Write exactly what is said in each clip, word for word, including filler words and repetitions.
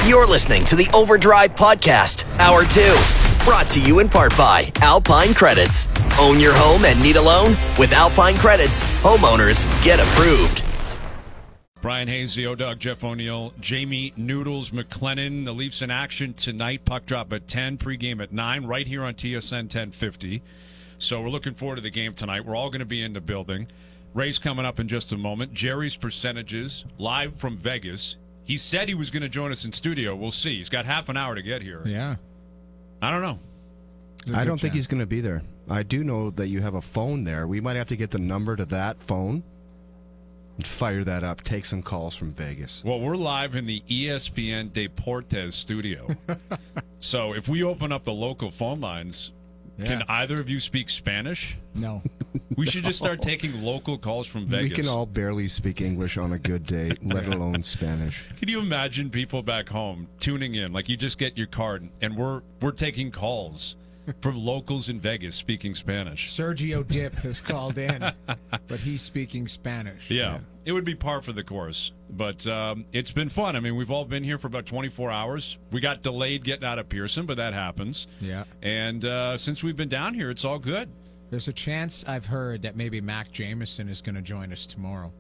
You're listening to the Overdrive Podcast, Hour two. Brought to you in part by Alpine Credits. Own your home and need a loan? With Alpine Credits, homeowners get approved. Brian Hayes, the O-Dog, Jeff O'Neill, Jamie Noodles McLennan. The Leafs in action tonight. Puck drop at ten, pregame at nine, right here on T S N ten fifty. So we're looking forward to the game tonight. We're all going to be in the building. Ray's coming up in just a moment. Jerry's percentages, live from Vegas. He said he was going to join us in studio. We'll see. He's got half an hour to get here. Yeah. I don't know. I don't think he's going to be there. I do know that you have a phone there. We might have to get the number to that phone and fire that up, take some calls from Vegas. Well, we're live in the E S P N Deportes studio. So if we open up the local phone lines, yeah. Can either of you speak Spanish? No. We should just start taking local calls from Vegas. We can all barely speak English on a good day, let alone Spanish. Can you imagine people back home tuning in? Like, you just get your card, and we're we're taking calls from locals in Vegas speaking Spanish. Sergio Dip has called in, but he's speaking Spanish. Yeah, yeah. It would be par for the course. But um, it's been fun. I mean, we've all been here for about twenty-four hours. We got delayed getting out of Pearson, but that happens. Yeah. And uh, since we've been down here, it's all good. There's a chance I've heard that maybe Mac Jameson is going to join us tomorrow.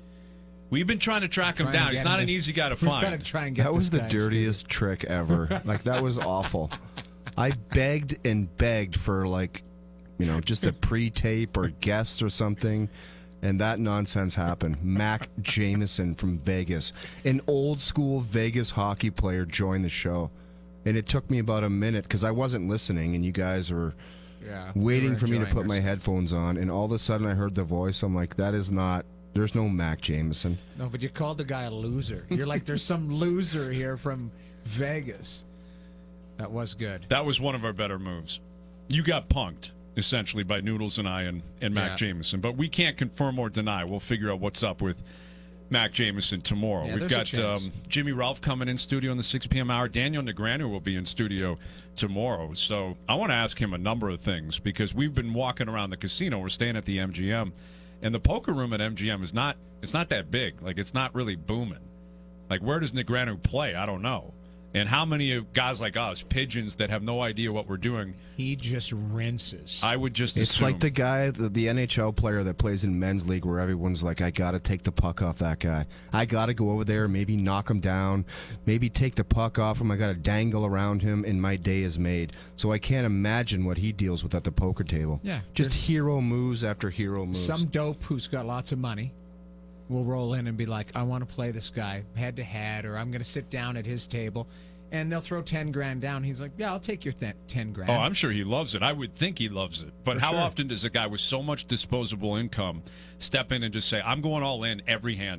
We've been trying to track him down. He's not an easy guy to find. Try and get that was the dirtiest trick ever. Like, that was awful. I begged and begged for, like, you know, just a pre-tape or guest or something, and that nonsense happened. Mac Jameson from Vegas, an old-school Vegas hockey player, joined the show. And it took me about a minute because I wasn't listening, and you guys were yeah, waiting we for me to put yourself. my headphones on, and all of a sudden I heard the voice. I'm like, that is not... There's no Mac Jameson. No, but you called the guy a loser. You're like, there's some loser here from Vegas. That was good. That was one of our better moves. You got punked, essentially, by Noodles and I and, and Mac yeah. Jameson. But we can't confirm or deny. We'll figure out what's up with Mac Jameson tomorrow. Yeah, We've got um, Jimmy Ralph coming in studio in the six p.m. hour. Daniel Negreanu will be in studio tomorrow. So I want to ask him a number of things because we've been walking around the casino. We're staying at the M G M. And the poker room at M G M is not, it's not that big. Like, it's not really booming. Like, where does Negreanu play? I don't know. And how many of guys like us, pigeons that have no idea what we're doing? He just rinses. I would just It's assume. like the guy, the, the N H L player that plays in men's league where everyone's like, I got to take the puck off that guy. I got to go over there, maybe knock him down, maybe take the puck off him. I got to dangle around him, and my day is made. So I can't imagine what he deals with at the poker table. Yeah. Just hero moves after hero moves. Some dope who's got lots of money will roll in and be like, I want to play this guy head to head, or I'm going to sit down at his table, and they'll throw ten grand down. He's like, yeah, I'll take your th- ten grand. Oh, I'm sure he loves it. I would think he loves it. But For how sure. often does a guy with so much disposable income step in and just say, I'm going all in every hand?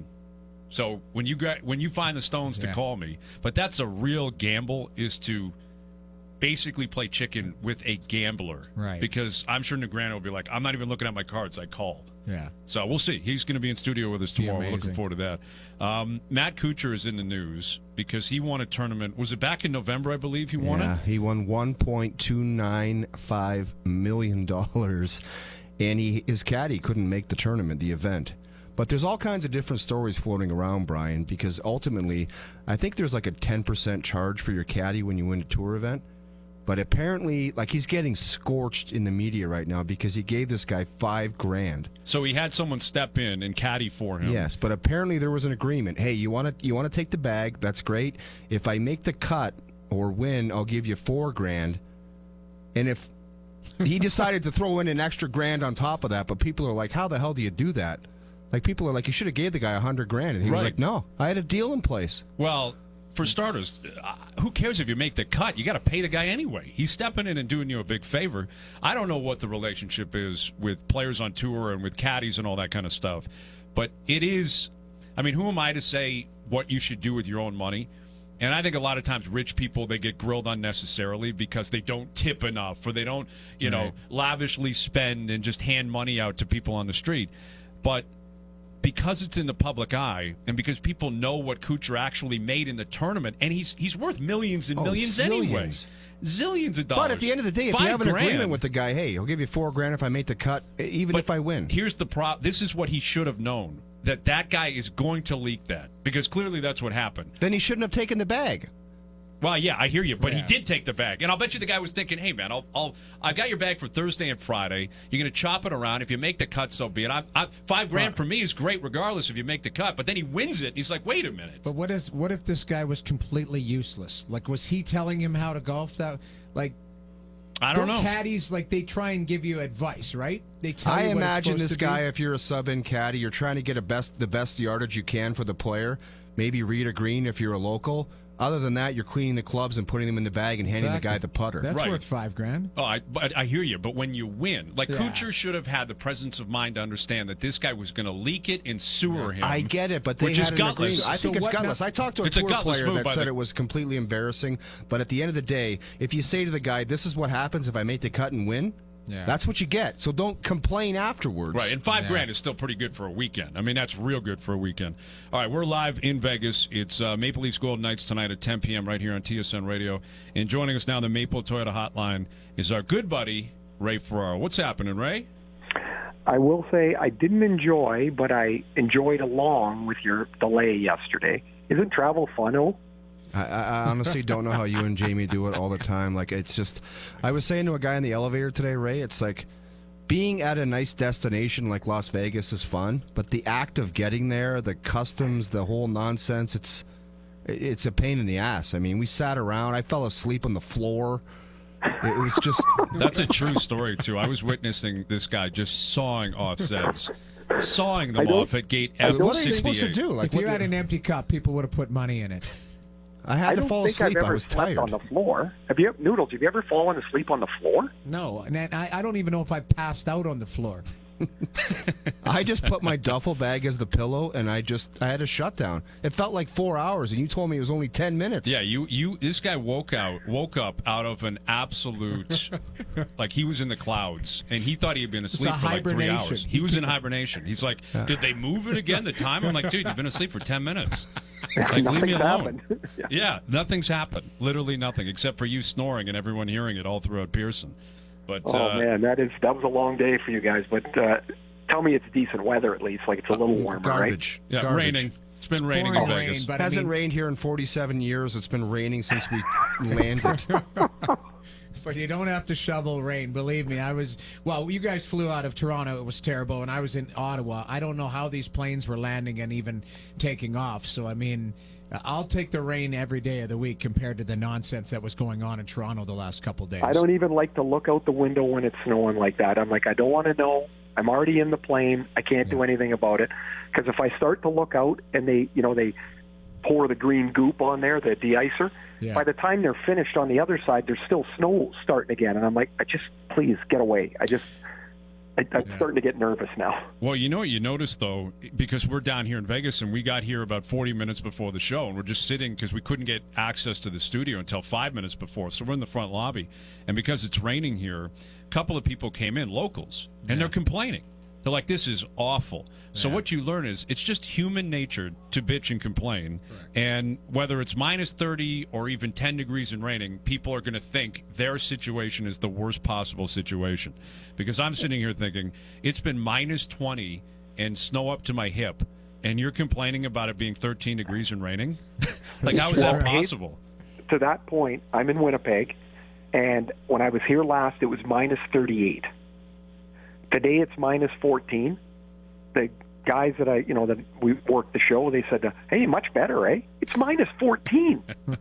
So when you got, when you find the stones to Yeah. call me, but that's a real gamble, is to basically play chicken with a gambler. Right. Because I'm sure Negreanu will be like, I'm not even looking at my cards, I call. Yeah. So we'll see. He's going to be in studio with us Be tomorrow. We're looking amazing. forward to that. Um, Matt Kuchar is in the news because he won a tournament. Was it back in November, I believe he won yeah, it? he won one point two nine five million dollars, and he his caddy couldn't make the tournament, the event. But there's all kinds of different stories floating around, Brian, because ultimately, I think there's like a ten percent charge for your caddy when you win a tour event. But apparently, like, he's getting scorched in the media right now because he gave this guy five grand. So he had someone step in and caddy for him. Yes, but apparently there was an agreement. Hey, you want to you want to take the bag? That's great. If I make the cut or win, I'll give you four grand. And if he decided to throw in an extra grand on top of that, but people are like, how the hell do you do that? Like, people are like, you should have gave the guy a hundred grand, and he Right. was like, no, I had a deal in place. Well, for starters, uh, who cares if you make the cut? You got to pay the guy anyway. He's stepping in and doing you a big favor. I don't know what the relationship is with players on tour and with caddies and all that kind of stuff, but it is. I mean, who am I to say what you should do with your own money? And I think a lot of times rich people, they get grilled unnecessarily because they don't tip enough or they don't, you know, Right. lavishly spend and just hand money out to people on the street. But because it's in the public eye and because people know what Kuchar actually made in the tournament, and he's he's worth millions and Oh, millions zillions. anyway. Zillions of dollars. But at the end of the day, if Five you have an grand. agreement with the guy, hey, I'll give you four grand if I make the cut, even But if I win. Here's the prop. This is what he should have known, that that guy is going to leak that, because clearly that's what happened. Then he shouldn't have taken the bag. Well, yeah, I hear you, but Yeah. he did take the bag, and I'll bet you the guy was thinking, "Hey, man, I'll, I'll, I got your bag for Thursday and Friday. You're going to chop it around. If you make the cut, so be it. I, I, five grand for me is great, regardless if you make the cut." But then he wins it. And he's like, "Wait a minute." But what is what if this guy was completely useless? Like, was he telling him how to golf? That like, I don't know. Caddies, like, they try and give you advice, right? They tell I you what it's imagine supposed this to be. guy, if you're a sub-in caddy, you're trying to get a best the best yardage you can for the player. Maybe read a green if you're a local. Other than that, you're cleaning the clubs and putting them in the bag and handing Exactly. the guy the putter. That's Right. worth five grand. Oh, I, but I hear you. But when you win, like Yeah. Kuchar should have had the presence of mind to understand that this guy was going to leak it and sewer him. I get it, but they which had is an gutless. agreement. I So think it's what gutless. now- I talked to a It's a tour gutless player move that by said the- it was completely embarrassing. But at the end of the day, if you say to the guy, "This is what happens if I make the cut and win," Yeah. that's what you get. So don't complain afterwards. Right, and five Yeah. grand is still pretty good for a weekend. I mean, that's real good for a weekend. All right, we're live in Vegas. It's uh, Maple Leafs Golden Knights tonight at ten p.m. right here on T S N Radio. And joining us now on the Maple Toyota Hotline is our good buddy, Ray Ferraro. What's happening, Ray? I will say I didn't enjoy, but I enjoyed along with your delay yesterday. Isn't travel fun, oh? I, I honestly don't know how you and Jamie do it all the time. Like, it's just, I was saying to a guy in the elevator today, Ray, it's like being at a nice destination like Las Vegas is fun, but the act of getting there, the customs, the whole nonsense, it's it's a pain in the ass. I mean, we sat around. I fell asleep on the floor. It was just. That's a true story, too. I was witnessing this guy just sawing off sets, sawing them I don't- off at gate I F don't What are you supposed to sixty-eight. do? Like, If you what- had an empty cup, people would have put money in it. I had I to don't fall think asleep. I've ever I was slept tired. on the floor. Have you, Noodles? Have you ever fallen asleep on the floor? No, and I, I don't even know if I passed out on the floor. I just put my duffel bag as the pillow, and I just I had a shutdown. It felt like four hours, and you told me it was only ten minutes. Yeah, you, you. This guy woke out, woke up out of an absolute, like he was in the clouds, and he thought he had been asleep a for like three hibernation. hours. He was in hibernation. He's like, "Did they move it again? The time?" I'm like, "Dude, you've been asleep for ten minutes. Like, leave me Nothing's alone." happened. Yeah. Yeah, nothing's happened. Literally nothing, except for you snoring and everyone hearing it all throughout Pearson. But Oh uh, man, that is that was a long day for you guys. But uh, tell me it's decent weather at least. Like it's a little warmer, Garbage. yeah, Garbage. raining. It's been raining pouring in rain, Vegas. but It hasn't I mean, rained here in forty-seven years. It's been raining since we landed. But you don't have to shovel rain. Believe me, I was. Well, you guys flew out of Toronto. It was terrible, and I was in Ottawa. I don't know how these planes were landing and even taking off. So I mean, I'll take the rain every day of the week compared to the nonsense that was going on in Toronto the last couple days. I don't even like to look out the window when it's snowing like that. I'm like, I don't want to know. I'm already in the plane. I can't do anything about it. Because if I start to look out and they, you know, they pour the green goop on there, the de-icer, Yeah. by the time they're finished on the other side, there's still snow starting again. And I'm like, I just, please get away. I just, I, I'm Yeah. starting to get nervous now. Well, you know what you noticed, though, because we're down here in Vegas and we got here about forty minutes before the show, and we're just sitting because we couldn't get access to the studio until five minutes before. So we're in the front lobby. And because it's raining here, a couple of people came in, locals, and they're complaining. They're like, this is awful. So what you learn is it's just human nature to bitch and complain. And whether it's minus thirty or even ten degrees and raining, people are going to think their situation is the worst possible situation. Because I'm sitting here thinking, it's been minus twenty and snow up to my hip, and you're complaining about it being thirteen degrees and raining? Like, how is that Well, possible? To that point, I'm in Winnipeg, and when I was here last, it was minus thirty-eight. Today it's minus fourteen. The guys that I, you know, that we worked the show, they said, "Hey, much better, eh? It's minus fourteen."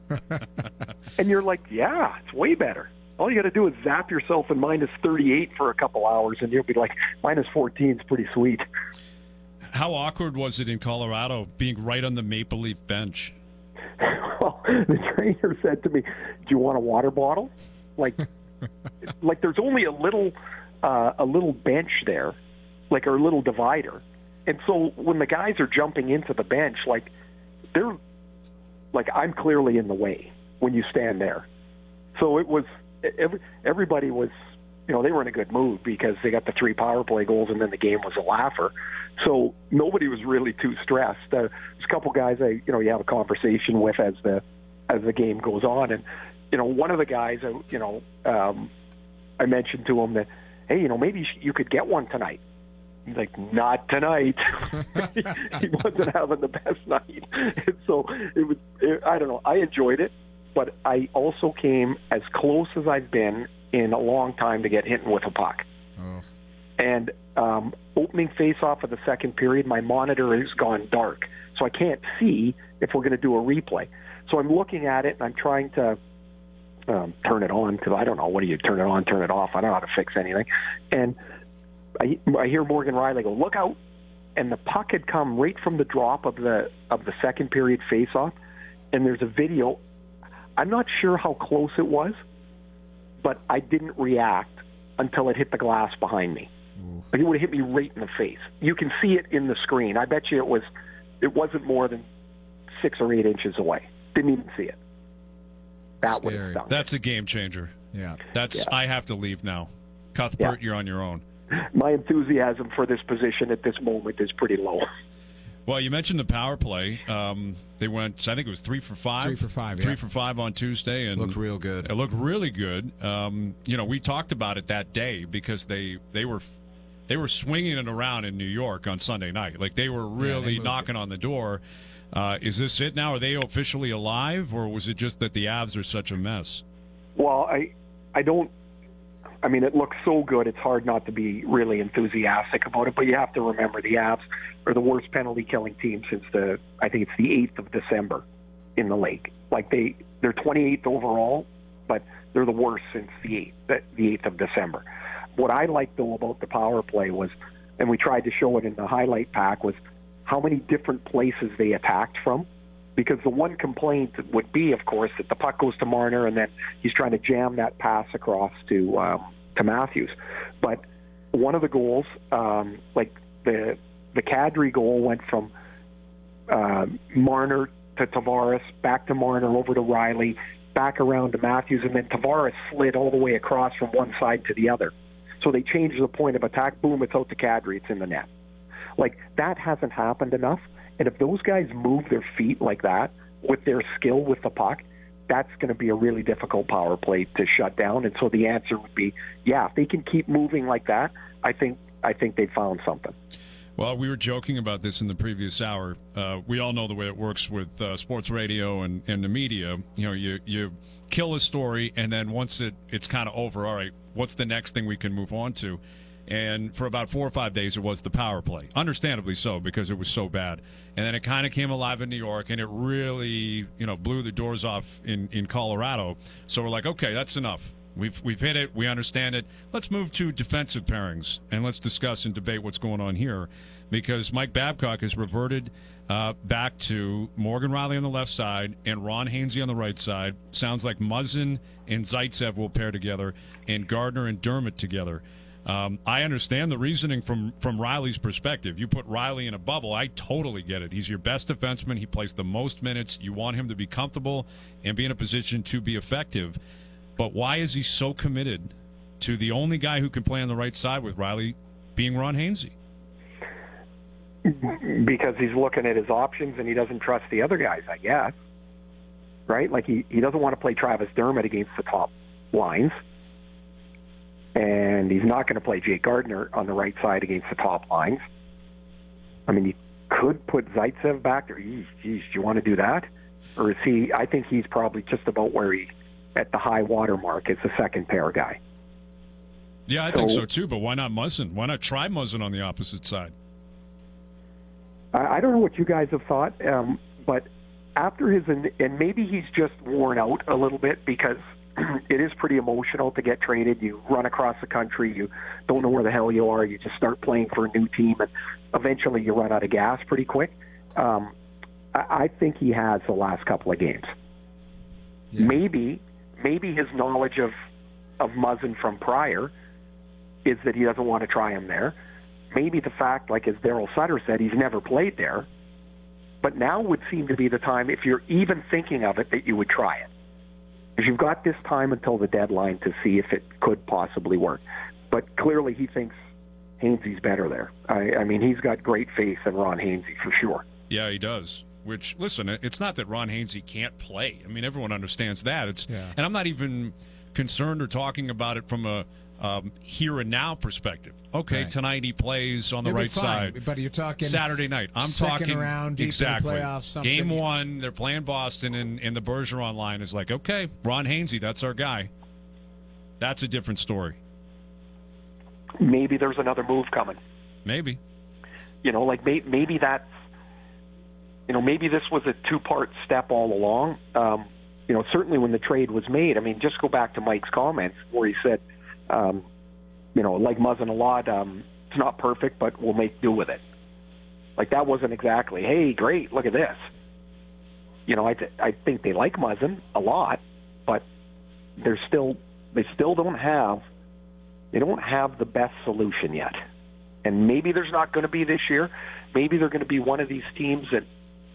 And you're like, "Yeah, it's way better." All you got to do is zap yourself in minus thirty-eight for a couple hours, and you'll be like, minus fourteen is pretty sweet. How awkward was it in Colorado being right on the Maple Leaf bench? Well, the trainer said to me, "Do you want a water bottle?" Like, like there's only a little, uh, a little bench there, like or a little divider, and so when the guys are jumping into the bench, like they're, like I'm clearly in the way when you stand there. So it was every, everybody was, you know, they were in a good mood because they got the three power play goals and then the game was a laugher. So nobody was really too stressed. Uh, there's a couple guys I, you know, you have a conversation with as the as the game goes on, and you know, one of the guys, uh, you know, um, I mentioned to him that, hey, you know, maybe you, sh- you could get one tonight. He's like, not tonight. He wasn't having the best night, and so it was. It, I don't know. I enjoyed it. but I also came as close as I've been in a long time to get hit with a puck. Oh. And um, opening face-off of the second period, my monitor has gone dark, so I can't see if we're going to do a replay. So I'm looking at it, and I'm trying to um, turn it on, because I don't know, what do you turn it on, turn it off? I don't know how to fix anything. And I, I hear Morgan Riley go, "Look out!" And the puck had come right from the drop of the of the second period face-off, and there's a video. I'm not sure how close it was, but I didn't react until it hit the glass behind me. Like, it would have hit me right in the face. You can see it in the screen. I bet you it was. It wasn't more than six or eight inches away. Didn't even see it. That would have stunk. That's a game changer. Yeah. That's. Yeah. I have to leave now. Cuthbert, Yeah. you're on your own. My enthusiasm for this position at this moment is pretty low. Well, you mentioned the power play. Um, they went, I think it was three for five. Three for five, Three yeah. for five on Tuesday. And Looked real good. It looked really good. Um, you know, we talked about it that day because they, they were they were swinging it around in New York on Sunday night. Like, they were really moved knocking on the door. Uh, is this it now? Are they officially alive, or was it just that the Avs are such a mess? Well, I, I don't. I mean, it looks so good, it's hard not to be really enthusiastic about it, but you have to remember the Avs are the worst penalty-killing team since the, I think it's the eighth of December in the league. Like, they, they're twenty-eighth overall, but they're the worst since the eighth, the eighth of December. What I liked, though, about the power play was, and we tried to show it in the highlight pack, was how many different places they attacked from. Because the one complaint would be, of course, that the puck goes to Marner and then he's trying to jam that pass across to um, to Matthews. But one of the goals, um, like the the Kadri goal, went from uh, Marner to Tavares, back to Marner, over to Riley, back around to Matthews, and then Tavares slid all the way across from one side to the other. So they changed the point of attack. Boom, it's out to Kadri. It's in the net. Like, that hasn't happened enough. And if those guys move their feet like that with their skill with the puck, that's going to be a really difficult power play to shut down. And so the answer would be, yeah, if they can keep moving like that, I think I think they found something. Well, we were joking about this in the previous hour. Uh, we all know the way it works with uh, sports radio and, and the media. You know, you, you kill a story, and then once it, it's kind of over, all right, what's the next thing we can move on to? And for about four or five days, it was the power play. Understandably so, because it was so bad. And then it kind of came alive in New York, and it really, you know, blew the doors off in, in Colorado. So we're like, okay, that's enough. We've we've hit it. We understand it. Let's move to defensive pairings, and let's discuss and debate what's going on here. Because Mike Babcock has reverted uh, back to Morgan Riley on the left side and Ron Hainsey on the right side. Sounds like Muzzin and Zaitsev will pair together, and Gardner and Dermott together. Um, I understand the reasoning from, from Riley's perspective. You put Riley in a bubble, I totally get it. He's your best defenseman. He plays the most minutes. You want him to be comfortable and be in a position to be effective. But why is he so committed to the only guy who can play on the right side with Riley being Ron Hainsey? Because he's looking at his options and he doesn't trust the other guys, I guess. Right? Like, he, he doesn't want to play Travis Dermott against the top lines. And he's not going to play Jake Gardner on the right side against the top lines. I mean, you could put Zaitsev back there. Geez, geez, do you want to do that? Or is he, I think he's probably just about where he, at the high water mark, as the second pair guy. Yeah, I so, think so too, but why not Muzzin? Why not try Muzzin on the opposite side? I, I don't know what you guys have thought, um, but after his, and maybe he's just worn out a little bit because it is pretty emotional to get traded. You run across the country, you don't know where the hell you are, you just start playing for a new team, and eventually you run out of gas pretty quick. Um, I, I think he has the last couple of games. Yeah. Maybe maybe his knowledge of, of Muzzin from prior is that he doesn't want to try him there. Maybe the fact, like as Daryl Sutter said, he's never played there. But now would seem to be the time, if you're even thinking of it, that you would try it. Because you've got this time until the deadline to see if it could possibly work. But clearly he thinks Hainsey's better there. I, I mean, he's got great faith in Ron Hainsey for sure. Yeah, he does. Which, listen, it's not that Ron Hainsey can't play. I mean, everyone understands that. It's, yeah. And I'm not even concerned or talking about it from a um, here and now perspective. Okay, Right. tonight he plays on the You'll be right fine, side. but you're talking Saturday night. I'm second talking round, deep in the exactly. playoffs, something. Game one, they're playing Boston, and, and the Bergeron line is like, okay, Ron Hainsey, that's our guy. That's a different story. Maybe there's another move coming. Maybe. You know, like may, maybe that's, you know, maybe this was a two-part step all along. Um, you know, certainly when the trade was made, I mean, just go back to Mike's comments where he said, um, you know, like Muzzin a lot, um, it's not perfect, but we'll make do with it. Like that wasn't exactly, hey, great, look at this. You know, I, th- I think they like Muzzin a lot, but they're still, they still don't have, they don't have the best solution yet. And maybe there's not going to be this year. Maybe they're going to be one of these teams that,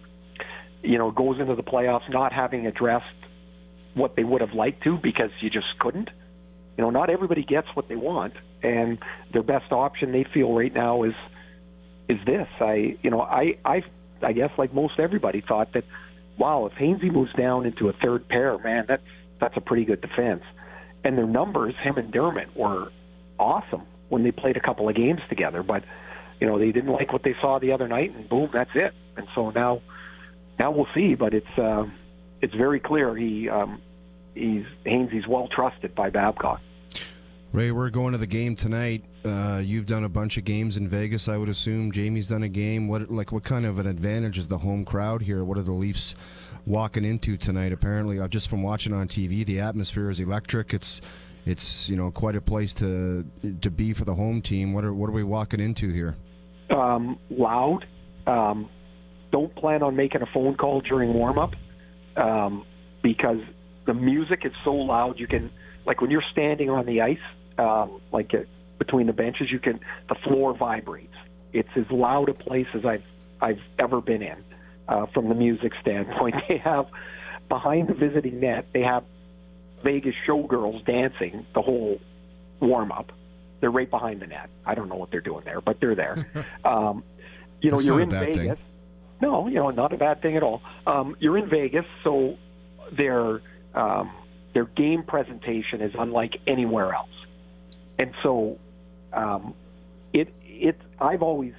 you know, goes into the playoffs not having addressed what they would have liked to because you just couldn't. You know, not everybody gets what they want, and their best option they feel right now is is this. I, you know, I, I, I guess like most everybody thought that, wow, if Hainsey moves down into a third pair, man, that's that's a pretty good defense. And their numbers, him and Dermott, were awesome when they played a couple of games together. But you know, they didn't like what they saw the other night, and boom, that's it. And so now, now we'll see. But it's uh, it's very clear he um, he's Hainsey's well trusted by Babcock. Ray, we're going to the game tonight. Uh, you've done a bunch of games in Vegas, I would assume. Jamie's done a game. What like what kind of an advantage is the home crowd here? What are the Leafs walking into tonight? Apparently, uh, just from watching on T V, the atmosphere is electric. It's it's you know quite a place to to be for the home team. What are what are we walking into here? Um, loud. Um, don't plan on making a phone call during warm up um, because the music is so loud. You can like when you're standing on the ice. Um, like uh, between the benches, you can the floor vibrates. It's as loud a place as I've I've ever been in uh, from the music standpoint. They have behind the visiting net, they have Vegas showgirls dancing the whole warm up. They're right behind the net. I don't know what they're doing there, but they're there. Um, you know, That's you're not a in bad Vegas. thing. No, you know, not a bad thing at all. Um, you're in Vegas, so their um, their game presentation is unlike anywhere else. And so, um, it it I've always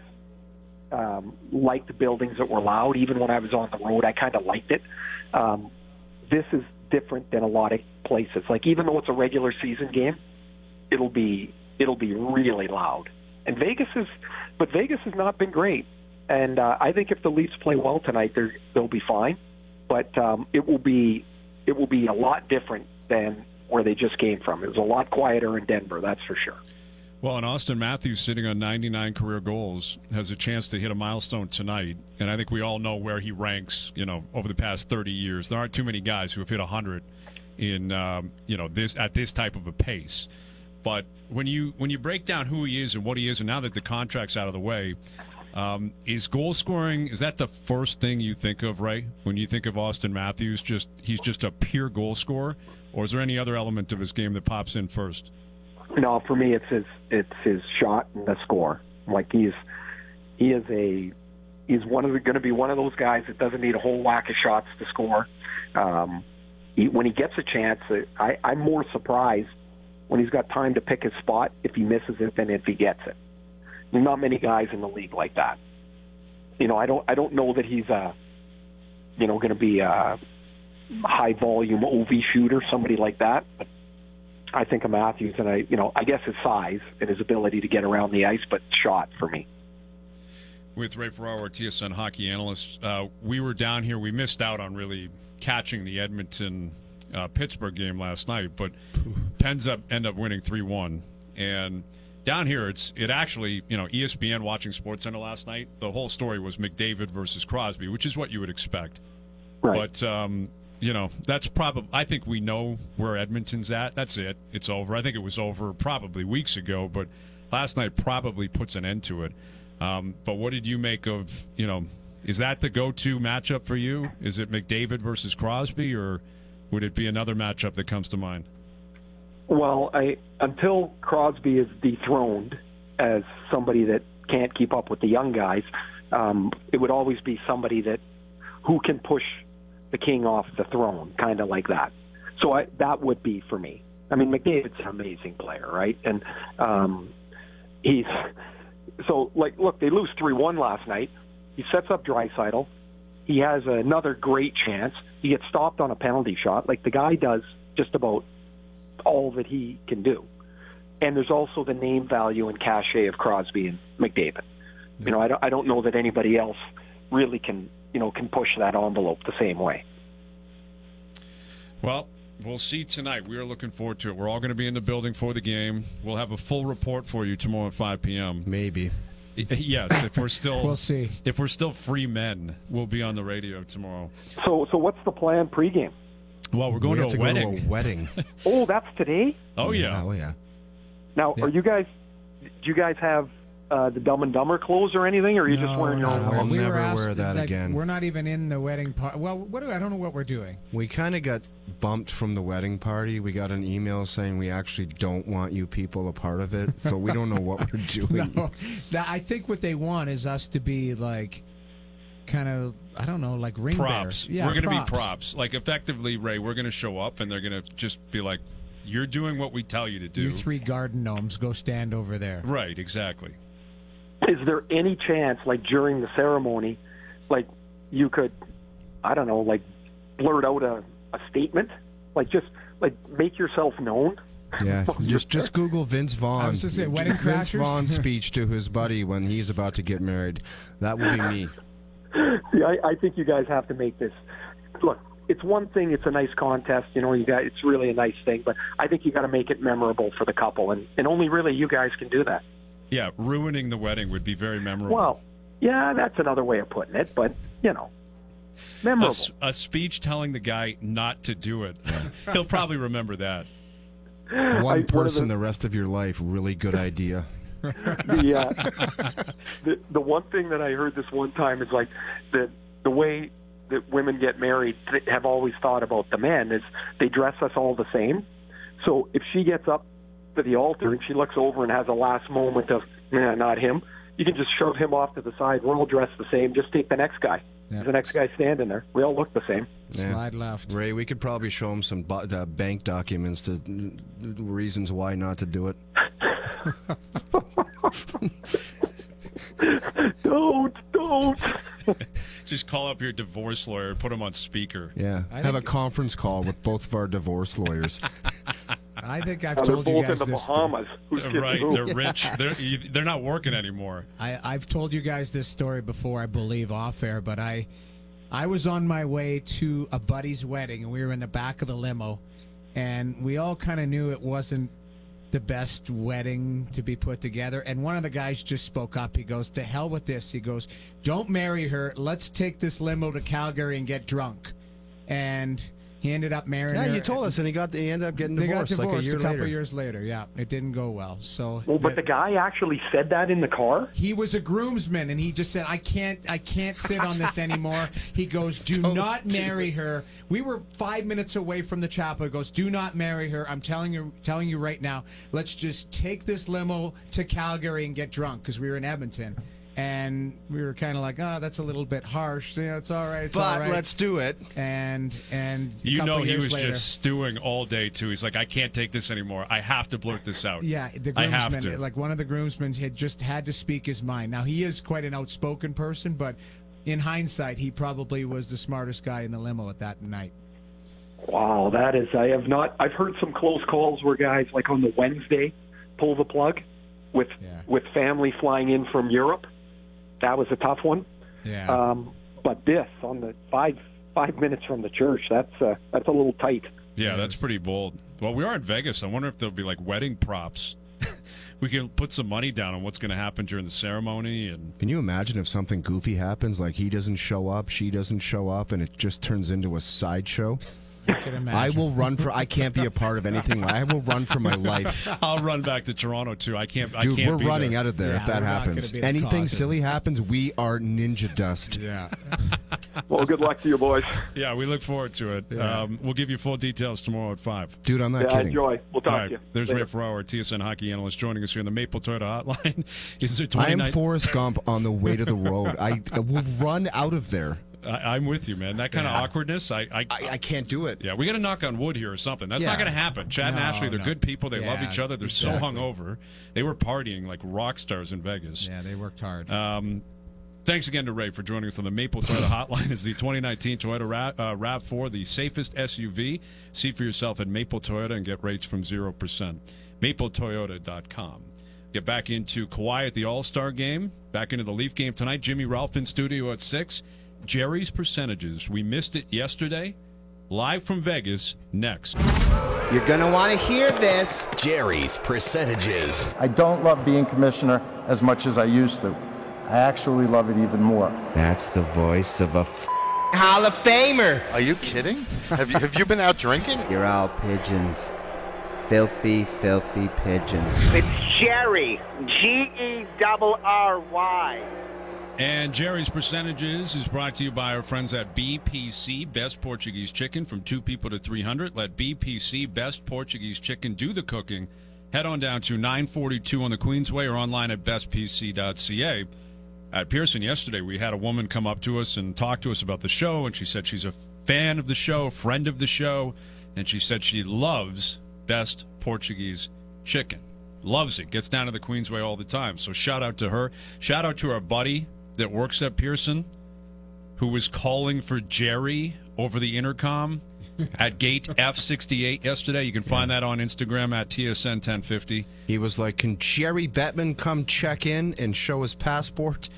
um, liked buildings that were loud. Even when I was on the road, I kind of liked it. Um, this is different than a lot of places. Like even though it's a regular season game, it'll be it'll be really loud. And Vegas is, but Vegas has not been great. And uh, I think if the Leafs play well tonight, they're, they'll be fine. But um, it will be it will be a lot different than where they just came from. It was a lot quieter in Denver, that's for sure. Well, and Austin Matthews, sitting on ninety-nine career goals, has a chance to hit a milestone tonight. And I think we all know where he ranks, you know, over the past thirty years. There aren't too many guys who have hit one hundred in, um, you know, this at this type of a pace. But when you when you break down who he is and what he is, and now that the contract's out of the way, um, is goal scoring, is that the first thing you think of, Ray, when you think of Austin Matthews? Just he's just a pure goal scorer? Or is there any other element of his game that pops in first? No, for me, it's his it's his shot and the score. Like he's he is a he's one of the going to be one of those guys that doesn't need a whole whack of shots to score. Um, he, when he gets a chance, I, I'm more surprised when he's got time to pick his spot if he misses it than if he gets it. There's not many guys in the league like that. You know, I don't I don't know that he's a you know going to be a high volume O V shooter, somebody like that. But I think of Matthews, and I, you know, I guess his size and his ability to get around the ice, but shot for me. With Ray Ferraro, our T S N hockey analyst, uh, we were down here. We missed out on really catching the Edmonton uh, Pittsburgh game last night, but Pens up end up winning three one. And down here, it's it actually, you know, E S P N watching SportsCenter last night. The whole story was McDavid versus Crosby, which is what you would expect. Right. But um, you know, that's probably, I think we know where Edmonton's at. That's it. It's over. I think it was over probably weeks ago, but last night probably puts an end to it. Um, but what did you make of, you know, is that the go-to matchup for you? Is it McDavid versus Crosby, or would it be another matchup that comes to mind? Well, I until Crosby is dethroned as somebody that can't keep up with the young guys, um, it would always be somebody that who can push the king off the throne, kind of like that. So I, that would be for me. I mean, McDavid's an amazing player, right? And um, he's so like, look, they lose three one last night. He sets up Draisaitl. He has another great chance. He gets stopped on a penalty shot. Like, the guy does just about all that he can do. And there's also the name value and cachet of Crosby and McDavid. Yeah. You know, I don't, I don't know that anybody else really can, you know, can push that envelope the same way. Well, we'll see tonight. We are looking forward to it. We're all going to be in the building for the game. We'll have a full report for you tomorrow at five p.m. Maybe. Yes, if we're still we'll see. If we're still free men, we'll be on the radio tomorrow. So, so what's the plan pregame? Well, we're going we to, a, to wedding. go to a wedding. Oh, that's today? Oh yeah. Oh yeah. Now, Yeah. are you guys? Do you guys have uh, the Dumb and Dumber clothes or anything, or are you No, just wearing your no, own? I'll we were never asked, wear that like, again. We're not even in the wedding party. Well, what do I don't know what we're doing. We kind of got bumped from the wedding party. We got an email saying we actually don't want you people a part of it, so we don't know what we're doing. No, that- I think what they want is us to be like, kind of, I don't know, like ring Props. bearers. Yeah, we're going to be props. props. Like, effectively, Ray, we're going to show up, and they're going to just be like, you're doing what we tell you to do. You three garden gnomes, go stand over there. Right, exactly. Is there any chance, like during the ceremony, like you could, I don't know, like blurt out a, a statement, like just like make yourself known? Yeah, just just Google Vince Vaughn. I was just saying, wedding Vince crashers? Vaughn's speech to his buddy when he's about to get married. That will be me. See, I, I think you guys have to make this. Look, it's one thing. It's a nice contest, you know. You got it's really a nice thing, but I think you got to make it memorable for the couple, and and only really you guys can do that. Yeah, ruining the wedding would be very memorable. Well, yeah, that's another way of putting it, but you know, a, memorable. s- a speech telling the guy not to do it. He'll probably remember that. One one of person the- the rest of your life. Really good idea. the, uh, the the one thing that I heard this one time is like the the way that women get married th- have always thought about the men is they dress us all the same. So if she gets up to the altar and she looks over and has a last moment of nah, not him, you can just shove him off to the side. We're all dressed the same. Just take the next guy. Yeah. There's the next guy standing there. We all look the same. Yeah. Slide left. Ray, we could probably show him some bu- uh, bank documents to uh, reasons why not to do it. Don't, don't. Just call up your divorce lawyer, put him on speaker. Yeah, I have a think- conference call with both of our divorce lawyers. I think I've Now, they're told you both guys in the this. Bahamas. Who's kidding Right, who? they're rich. They're you- they're not working anymore. I, I've told you guys this story before, I believe, off air, but I, I was on my way to a buddy's wedding, and we were in the back of the limo, and we all kind of knew it wasn't the best wedding to be put together. And one of the guys just spoke up. He goes, "To hell with this." He goes, "Don't marry her. Let's take this limo to Calgary and get drunk." And he ended up marrying Yeah, her. you told us, and he got he ended up getting They divorced, got divorced like a year couple later. years later. Yeah, it didn't go well. So, Well, but the guy actually said that in the car? he was a groomsman, and he just said, "I can't, I can't sit on this anymore." He goes, "Do not marry her." We were five minutes away from the chapel. He goes, "Do not marry her. I'm telling you, telling you right now. Let's just take this limo to Calgary and get drunk," because we were in Edmonton, and we were kind of like, "Oh, that's a little bit harsh. Yeah, it's all right. It's all But right." let's do it. and and a You couple know he years was later, just stewing all day too. He's like, I can't take this anymore. I have to blurt this out. Yeah, the I have groomsman, to. like one of the groomsmen, had just had to speak his mind. Now he is quite an outspoken person, but in hindsight, he probably was the smartest guy in the limo at that night. Wow, that is, I have not, I've heard some close calls where guys, like on the Wednesday, pull the plug with Yeah. with family flying in from Europe. That was a tough one. Yeah, Um, but this, on the five five minutes from the church, that's uh, that's a little tight. Yeah, that's pretty bold. Well, we are in Vegas. I wonder if there'll be like wedding props. We can put some money down on what's going to happen during the ceremony, and Can you imagine if something goofy happens, like he doesn't show up, she doesn't show up, and it just turns into a sideshow? I can imagine. I will run for. I can't be a part of anything. I will run for my life, I'll run back to Toronto too. I can't. I dude. can't We're be running there. out of there Yeah, if that we're not gonna happens. be the Anything cause of silly happens, we are ninja dust. Yeah, Well, good luck to you boys. Yeah, we look forward to it. Yeah. Um, we'll give you full details tomorrow at five. Dude, I'm not Yeah, kidding. enjoy. We'll talk All to right, you. there's Later. Ray Ferraro, T S N hockey analyst, joining us here on the Maple Toyota Hotline. Is it I am twenty-nine? Forrest Gump on the way to the road. I, I will run out of there. I, I'm with you, man. That kind Yeah. of awkwardness, I I, I, I can't do it. yeah, we got to knock on wood here or something. That's Yeah. not going to happen. Chad No, and Ashley, they're no. good people. They love Yeah, each other. They're so exactly. hungover. They were partying like rock stars in Vegas. Yeah, they worked hard. Um, thanks again to Ray for joining us on the Maple Toyota Hotline. Is the twenty nineteen Toyota Ra- uh, RAV four, the safest S U V. See for yourself at Maple Toyota and get rates from zero percent. maple toyota dot com. Get back into Kawhi at the All-Star game. Back into the Leaf game tonight. Jimmy Ralph in studio at six. Jerry's percentages. We missed it yesterday. Live from Vegas next. You're going to want to hear this. Jerry's percentages. I don't love being commissioner as much as I used to. I actually love it even more. That's the voice of a f- Hall of Famer. Are you kidding? Have you have you been out drinking? You're all pigeons. Filthy, filthy pigeons. It's Jerry. G E R R Y. And Jerry's Percentages is brought to you by our friends at B P C, Best Portuguese Chicken, from two people to three hundred. Let B P C, Best Portuguese Chicken, do the cooking. Head on down to nine forty-two on the Queensway or online at best p c dot c a. At Pearson yesterday, we had a woman come up to us and talk to us about the show, and she said she's a fan of the show, friend of the show, and she said she loves Best Portuguese Chicken. Loves it. Gets down to the Queensway all the time. So shout out to her. Shout out to our buddy that works at Pearson, who was calling for Jerry over the intercom at gate F sixty-eight yesterday. You can find that on Instagram at T S N ten fifty. He was like, can Jerry Bettman come check in and show his passport?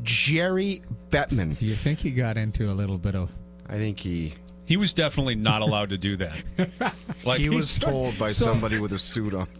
Jerry Bettman. Do you think he got into a little bit of... I think he... He was definitely not allowed to do that. Like He was told by so- somebody with a suit on.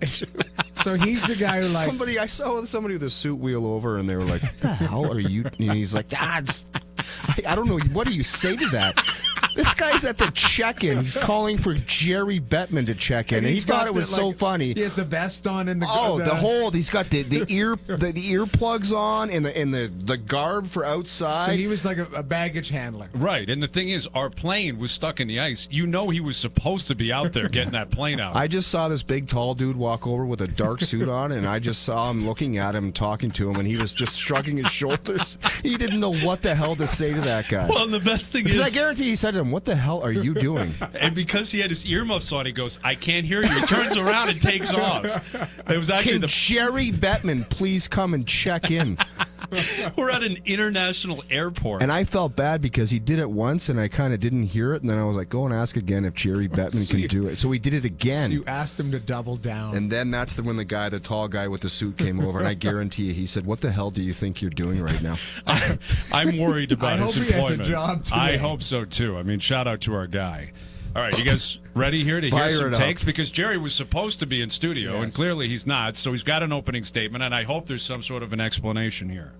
So he's the guy who, like... Somebody, I saw somebody with a suit wheel over, and they were like, "What the hell are you?" And he's like, "Ah, it's, I, I don't know. What do you say to that?" This guy's at the check-in. He's calling for Jerry Bettman to check in, and, he he's thought got it was the, so like, funny. He has the vest on and the... Oh, the, whole. He's got the, the ear the, the earplugs on and the and the, the garb for outside. So he was like a, a baggage handler. Right, and the thing is, our plane was stuck in the ice. You know he was supposed to be out there getting that plane out. I just saw this big, tall dude walk over with a dark suit on, and I just saw him looking at him, talking to him, and he was just shrugging his shoulders. He didn't know what the hell to say to that guy. Well, and the best thing Because is... I guarantee he said to him, "What the hell are you doing?" And because he had his earmuffs on, he goes, "I can't hear you." He turns around and takes off. It was actually Can the... Jerry Bettman please come and check in? We're at an international airport. And I felt bad because he did it once, and I kind of didn't hear it, and then I was like, "Go and ask again if Jerry Bettman So can you- do it." So he did it So again. you asked him to double down. And then that's the when the guy, the tall guy with the suit, came over, and I guarantee you, he said, "What the hell do you think you're doing right now?" I, I'm worried about I his hope he has a employment. job today. I hope so too. I mean, shout out to our guy. All right, you guys ready here to hear Fire some it up. takes? Because Jerry was supposed to be in studio, and Yes. clearly he's not. So he's got an opening statement, and I hope there's some sort of an explanation here.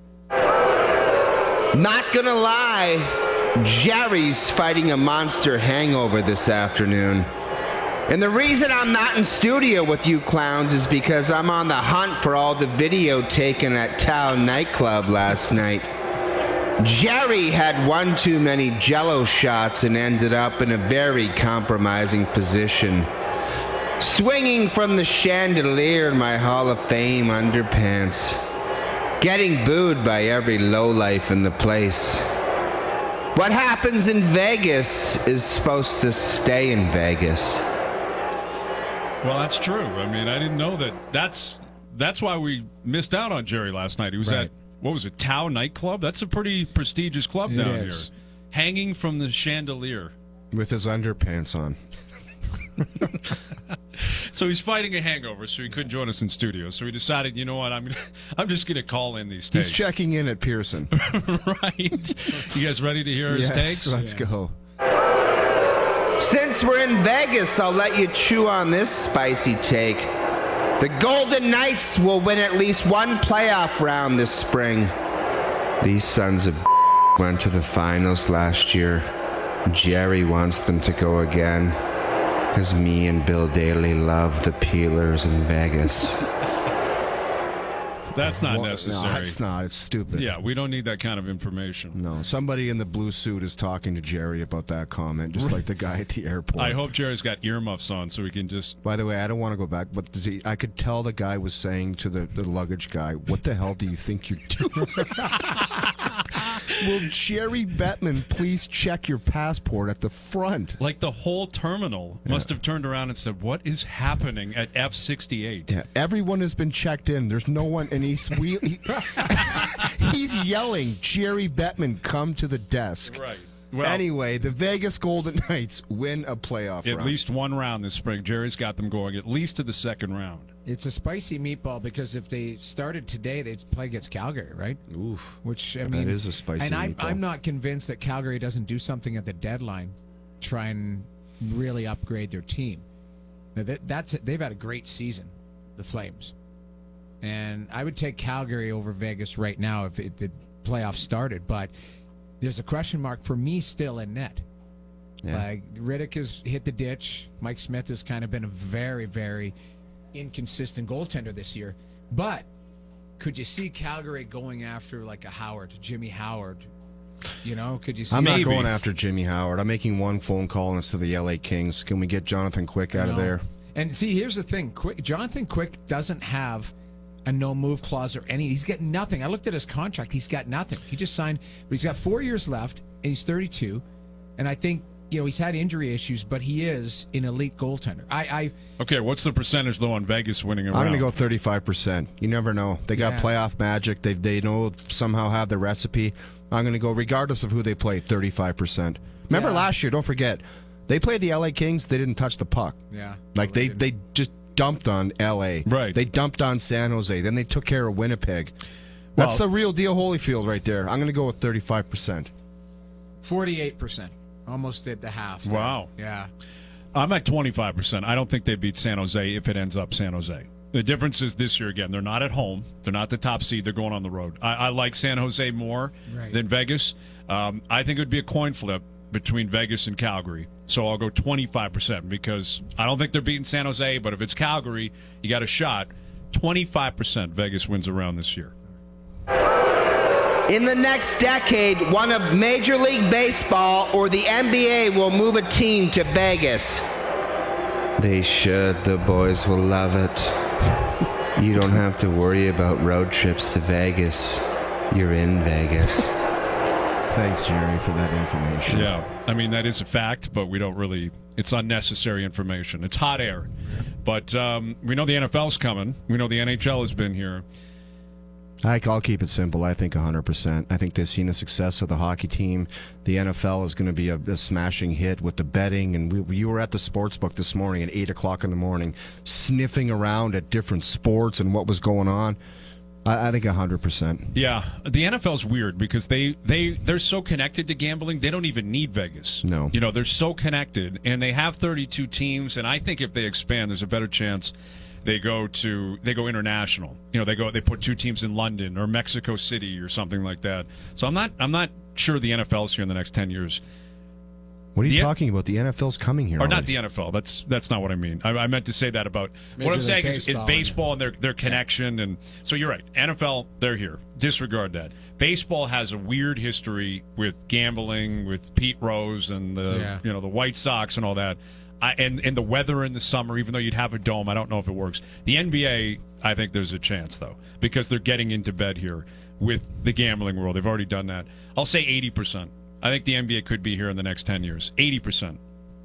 Not gonna lie, Jerry's fighting a monster hangover this afternoon. And the reason I'm not in studio with you clowns is because I'm on the hunt for all the video taken at Tao nightclub last night. Jerry had one too many Jell-O shots and ended up in a very compromising position, swinging from the chandelier in my Hall of Fame underpants, getting booed by every lowlife in the place. What happens in Vegas is supposed to stay in Vegas. Well, that's true. I mean, I didn't know that. That's that's why we missed out on Jerry last night. He was Right. at, what was it, Tao nightclub? That's a pretty prestigious club It down is. here. Hanging from the chandelier. With his underpants on. So he's fighting a hangover, so he couldn't join us in studio. So he decided, you know what, I'm gonna, I'm just going to call in these takes. He's checking in at Pearson. Right. You guys ready to hear his Yes, takes? let's go. Since we're in Vegas, I'll let you chew on this spicy take. The Golden Knights will win at least one playoff round this spring. These sons of went to the finals last year. Jerry wants them to go again. Because me and Bill Daly love the Peelers in Vegas. That's not Well, necessary. No, it's not. It's stupid. Yeah, we don't need that kind of information. No, somebody in the blue suit is talking to Jerry about that comment, just like the guy at the airport. I hope Jerry's got earmuffs on so we can just... By the way, I don't want to go back, but did he, I could tell the guy was saying to the, the luggage guy, "What the hell do you think you're doing?" Will Jerry Bettman please check your passport at the front? Like the whole terminal must have turned around and said, "What is happening at F sixty-eight?" Yeah, everyone has been checked in. There's no one, and he's we, he, he's yelling, "Jerry Bettman, come to the desk." Right. Well, anyway, the Vegas Golden Knights win a playoff at round. least one round this spring. Jerry's got them going at least to the second round. It's a spicy meatball because if they started today, they'd play against Calgary, right? Oof. Which, I mean, that is a spicy and I, meatball. I'm not convinced that Calgary doesn't do something at the deadline, try and really upgrade their team. Now that, that's they've had a great season, the Flames, and I would take Calgary over Vegas right now if it, the playoffs started. But there's a question mark for me still in net. Yeah. Like Riddick has hit the ditch. Mike Smith has kind of been a very, very inconsistent goaltender this year. But could you see Calgary going after like a Howard, Jimmy Howard? You know, could you see? I'm not Maybe. going after Jimmy Howard. I'm making one phone call and it's to the L A Kings. Can we get Jonathan Quick out of there? And see, here's the thing: Quick, Jonathan Quick doesn't have a no-move clause or any. He's getting nothing. I looked at his contract; he's got nothing. He just signed, but he's got four years left, and he's thirty-two. And I think you know he's had injury issues, but he is an elite goaltender. I, I Okay, what's the percentage though on Vegas winning a I'm round? going to go thirty-five percent. You never know. They got Yeah. playoff magic. They they know somehow have the recipe. I'm going to go, regardless of who they play, thirty-five percent. Remember Yeah. last year, don't forget, they played the L A Kings. They didn't touch the puck. yeah, Like, Well, they, did. they just dumped on L A. Right. They dumped on San Jose. Then they took care of Winnipeg. That's Well- the real deal Holyfield right there. I'm going to go with thirty-five percent. forty-eight percent, almost at the half. Wow. Yeah. I'm at twenty-five percent. I don't think they beat San Jose if it ends up San Jose. The difference is this year, again, they're not at home. They're not the top seed. They're going on the road. I, I like San Jose more Right. than Vegas. Um, I think it would be a coin flip between Vegas and Calgary. So I'll go twenty-five percent because I don't think they're beating San Jose, but if it's Calgary, you got a shot. twenty-five percent Vegas wins around this year. In the next decade, one of Major League Baseball or the N B A will move a team to Vegas. They should. The boys will love it. You don't have to worry about road trips to Vegas. You're in Vegas. Thanks, Jerry, for that information. Yeah, I mean, that is a fact, but we don't really, it's unnecessary information. It's hot air. But um, we know the N F L's coming. We know the N H L has been here. I, I'll keep it simple. I think one hundred percent. I think they've seen the success of the hockey team. The N F L is going to be a, a smashing hit with the betting. And we, you were at the sports book this morning at eight o'clock in the morning, sniffing around at different sports and what was going on. I, I think one hundred percent. Yeah, the N F L's weird because they, they, they're so connected to gambling, they don't even need Vegas. No. You know, they're so connected, and they have thirty-two teams, and I think if they expand, there's a better chance they go to they go international. You know, they go they put two teams in London or Mexico City or something like that. So I'm not I'm not sure the N F L's here in the next ten years. What are you The- talking about? The N F L's coming here. Or not already. the N F L. That's that's not what I mean. I, I meant to say that about Major what I'm League saying is, is Baseball, baseball and their their connection. And so you're right. N F L, they're here. Disregard that. Baseball has a weird history with gambling, with Pete Rose and the Yeah. you know the White Sox and all that. I, and and the weather in the summer, even though you'd have a dome, I don't know if it works. The N B A, I think there's a chance though because they're getting into bed here with the gambling world. They've already done that. I'll say eighty percent. I think the N B A could be here in the next ten years. eighty percent.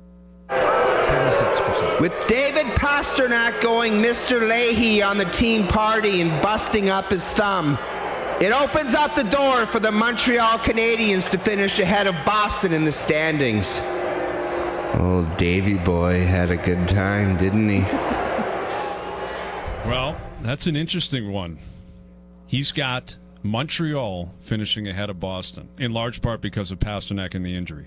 seventy-six percent. With David Pasternak going Mister Leahy on the team party and busting up his thumb, it opens up the door for the Montreal Canadiens to finish ahead of Boston in the standings. Old Davy boy had a good time, didn't he? Well, that's an interesting one. He's got Montreal finishing ahead of Boston, in large part because of Pasternak and the injury.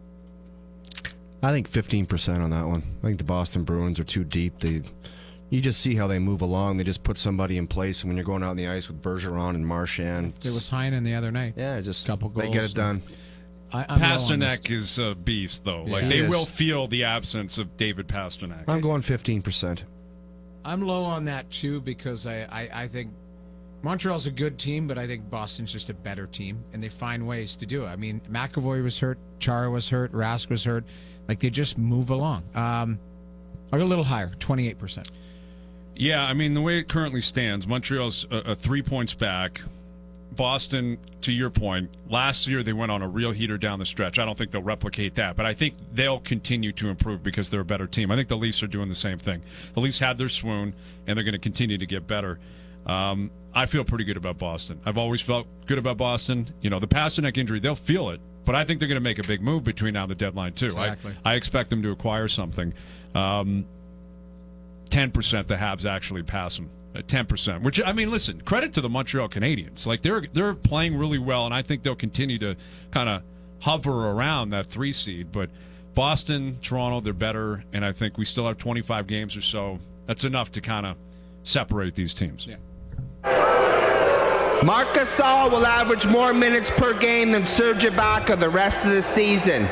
I think fifteen percent on that one. I think the Boston Bruins are too deep. They, you just see how they move along. They just put somebody in place, and when you're going out on the ice with Bergeron and Marchand, There was Heinen the other night. yeah, just Couple they get goals. it done. I, I'm low on Pasternak this. is a beast, though. Like Yeah. they He is. will feel the absence of David Pasternak. I'm going fifteen percent. I'm low on that too because I, I, I think Montreal's a good team, but I think Boston's just a better team, and they find ways to do it. I mean, McAvoy was hurt, Chara was hurt, Rask was hurt. Like they just move along. Um, I'll go a little higher, twenty-eight percent. Yeah, I mean, the way it currently stands, Montreal's uh, uh, three points back. Boston, to your point, last year they went on a real heater down the stretch. I don't think they'll replicate that, but I think they'll continue to improve because they're a better team. I think the Leafs are doing the same thing. The Leafs had their swoon, and they're going to continue to get better. Um, I feel pretty good about Boston. I've always felt good about Boston. You know, the Pasternak injury, they'll feel it, but I think they're going to make a big move between now and the deadline, too. Exactly. I, I expect them to acquire something. Um, ten percent the Habs actually pass them. At ten percent, which, I mean, listen, credit to the Montreal Canadiens. Like, they're they're playing really well, and I think they'll continue to kind of hover around that three seed. But Boston, Toronto, they're better, and I think we still have twenty-five games or so. That's enough to kind of separate these teams. Yeah. Marc Gasol will average more minutes per game than Serge Ibaka the rest of the season.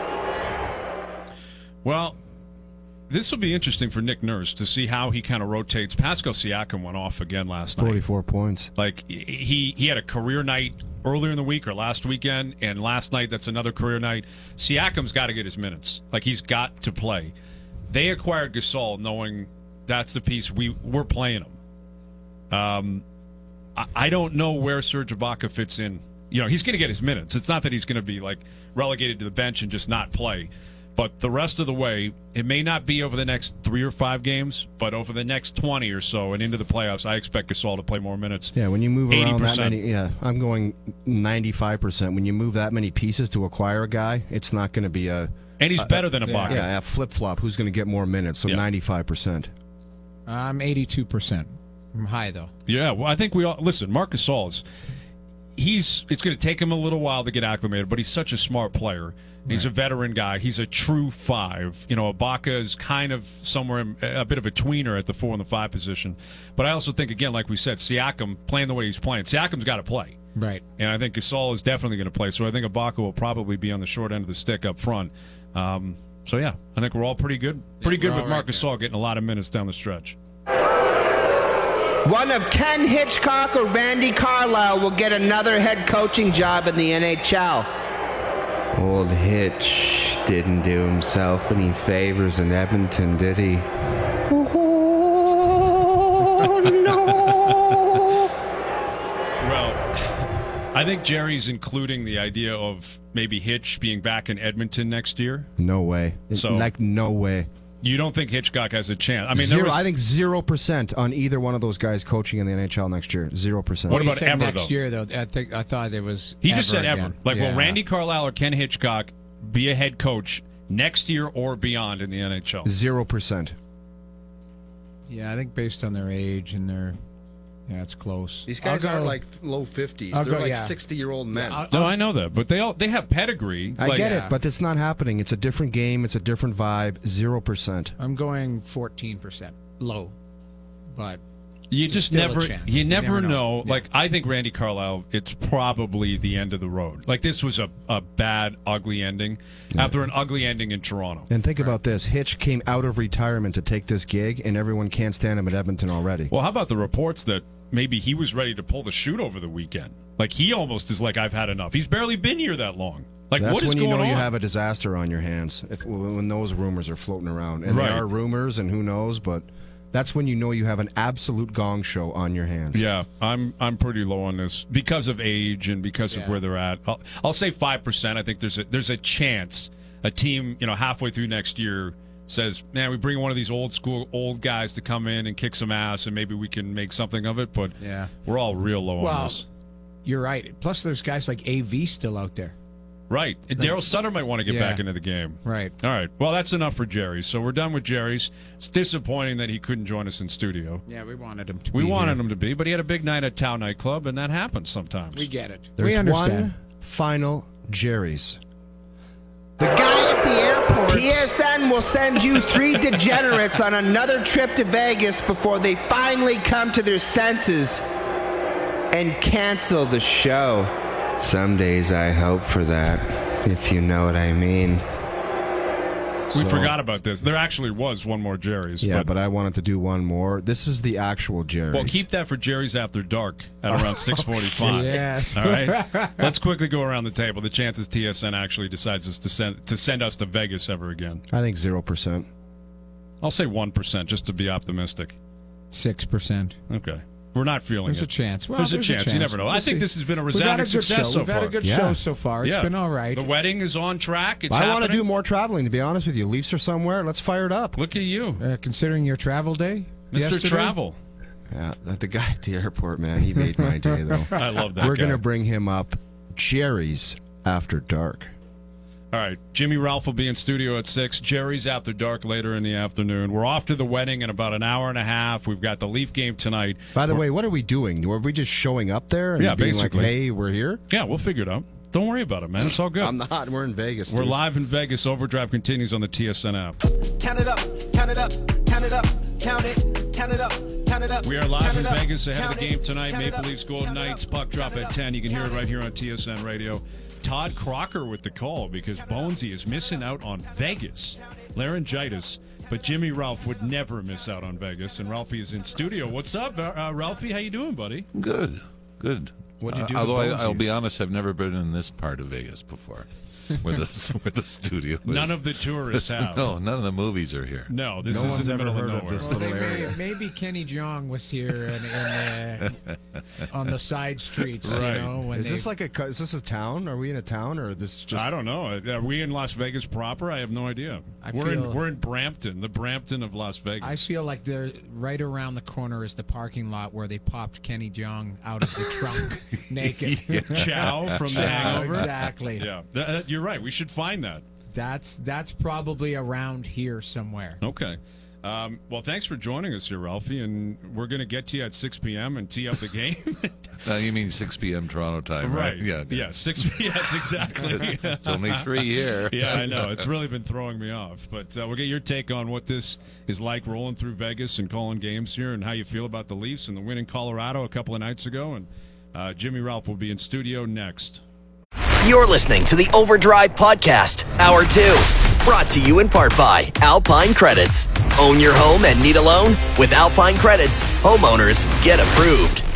Well, this will be interesting for Nick Nurse to see how he kind of rotates. Pascal Siakam went off again last night. forty-four points. Like, he, he had a career night earlier in the week or last weekend, and last night that's another career night. Siakam's got to get his minutes. Like, he's got to play. They acquired Gasol knowing that's the piece we, we're playing him. Um, I, I don't know where Serge Ibaka fits in. You know, he's going to get his minutes. It's not that he's going to be, like, relegated to the bench and just not play. But the rest of the way, it may not be over the next three or five games, but over the next twenty or so and into the playoffs, I expect Gasol to play more minutes. Yeah, when you move eighty around percent. that many, yeah, I'm going ninety-five percent. When you move that many pieces to acquire a guy, it's not going to be a... And he's a, better than Ibaka. Yeah, a flip-flop. Who's going to get more minutes? So Yeah. ninety-five percent. I'm eighty-two percent. I'm high, though. Yeah, well, I think we all... Listen, Marc Gasol is... He's, it's going to take him a little while to get acclimated, but he's such a smart player. He's a veteran guy. He's a true five. You know, Ibaka is kind of somewhere, in, a bit of a tweener at the four and the five position. But I also think, again, like we said, Siakam playing the way he's playing. Siakam's got to play. Right. And I think Gasol is definitely going to play. So I think Ibaka will probably be on the short end of the stick up front. Um, so, yeah, I think we're all pretty good. Pretty Yeah, good we're with all Marc right Gasol getting a lot of minutes down the stretch. One of Ken Hitchcock or Randy Carlisle will get another head coaching job in the N H L. Old Hitch didn't do himself any favors in Edmonton, did he? Oh, no. Well, I think Jerry's including the idea of maybe Hitch being back in Edmonton next year. No way. So- like, no way. You don't think Hitchcock has a chance? I mean, Zero, there was, I think zero percent on either one of those guys coaching in the N H L next year. Zero percent. What He about said ever, next though? year, though? I think I thought it was. He just said ever ever. again. Like, yeah. will Randy Carlisle or Ken Hitchcock be a head coach next year or beyond in the N H L? Zero percent. Yeah, I think based on their age and their. Yeah, it's close. These guys I'll are go- like low fifties. I'll They're go- like yeah. sixty-year-old men. I'll- No, I know that, but they all they have pedigree. I Like, get Yeah. it, but it's not happening. It's a different game. It's a different vibe. Zero percent. I'm going fourteen percent. Low. But You There's just still a never, chance. you You never, never know. know. Yeah. Like, I think Randy Carlisle, it's probably the end of the road. Like, this was a, a bad, ugly ending after an ugly ending in Toronto. And think about this. Hitch came out of retirement to take this gig, and everyone can't stand him at Edmonton already. Well, how about the reports that maybe he was ready to pull the chute over the weekend? Like, he almost is like, I've had enough. He's barely been here that long. Like, That's what is when you going know on? you have a disaster on your hands, if, when those rumors are floating around. And Right. they are rumors, and who knows, but that's when you know you have an absolute gong show on your hands. Yeah, I'm I'm pretty low on this because of age and because of Yeah. where they're at. I'll, I'll say five percent. I think there's a there's a chance a team, you know, halfway through next year says, "Man, we bring one of these old school old guys to come in and kick some ass, and maybe we can make something of it." But yeah. we're all real low on Well, this. you're right. Plus, there's guys like A V still out there. Right, and Daryl Sutter might want to get Yeah. back into the game. Right. All right. Well, that's enough for Jerry's. So we're done with Jerry's. It's disappointing that he couldn't join us in studio. Yeah, we wanted him to We be wanted here. him to be, but he had a big night at Tao nightclub, and that happens sometimes. We get it. There's we understand. one final Jerry's. The guy at the airport. T S N will send you three degenerates on another trip to Vegas before they finally come to their senses and cancel the show. Some days I hope for that, if you know what I mean. We So- forgot about this. There actually was one more Jerry's. Yeah, but, but I wanted to do one more. This is the actual Jerry's. well, keep that for Jerry's After Dark at around six forty-five. Yes. All right. Let's quickly go around the table. The chances T S N actually decides us to send to send us to Vegas ever again. I think zero percent. I'll say one percent just to be optimistic. Six percent. Okay. We're not feeling There's it. a chance. Well, there's, there's a, chance. You never know. We'll I think see. this has been a We've had resounding a good success show. so We've far. had a good Yeah. show so far. It's Yeah. been all right. The wedding is on track. It's I want to happening. do more traveling, to be honest with you. Leafs are somewhere. Let's fire it up. Look at you. Uh, considering your travel day, Mister yesterday? Travel. Yeah, the guy at the airport, man, he made my day, though. I love that We're guy. going to bring him up. Jerry's After Dark. All right, Jimmy Ralph will be in studio at six. Jerry's After Dark later in the afternoon. We're off to the wedding in about an hour and a half. We've got the Leaf game tonight. By the way, what are we doing? Were we just showing up there and Yeah, being basically. like, hey, we're here? Yeah, we'll figure it out. Don't worry about it, man. It's all good. I'm not. We're in Vegas. We're dude. live in Vegas. Overdrive continues on the T S N app. Count it up, count it up, count it up, count it, count it up, count it up. We are live count in it up, Vegas ahead of the count game it, tonight. count it Maple up, Leafs Golden count it Knights. up, Puck drop count at it ten. You can hear it count right here on T S N Radio. Todd Crocker with the call because Bonesy is missing out on Vegas. Laryngitis. But Jimmy Ralph would never miss out on Vegas. And Ralphie is in studio. What's up, uh, Ralphie? How you doing, buddy? Good, good. What'd you do Uh, with although I, Bonesy? I'll be honest, I've never been in this part of Vegas before, where the where the studio is. None of the tourists have. No, none of the movies are here. No, this No is one's in the ever middle heard of of nowhere. this Well, little they may, area. maybe Kenny Jong was here in, in, uh, on the side streets. Right. You know, when Is they, this like a co- is this a town? Are we in a town or is this just? I don't know. Are we in Las Vegas proper? I have no idea. I we're feel- in we're in Brampton, the Brampton of Las Vegas. I feel like they're right around the corner is the parking lot where they popped Kenny Jong out of the trunk naked. Chow from the Chow, Hangover. exactly. Yeah, Th- uh, you're right. We should find that. That's that's probably around here somewhere. Okay. Um, well, thanks for joining us here, Ralphie, and we're going to get to you at six p.m. and tee up the game. Uh, you mean six p.m. Toronto time, right? Yeah, good. Yeah, six. Yes, exactly. It's only three here. Yeah, I know. It's really been throwing me off. But uh, we'll get your take on what this is like rolling through Vegas and calling games here and how you feel about the Leafs and the win in Colorado a couple of nights ago. And uh, Jimmy Ralph will be in studio next. You're listening to the Overdrive Podcast, Hour two. Brought to you in part by Alpine Credits. Own your home and need a loan? With Alpine Credits, homeowners get approved.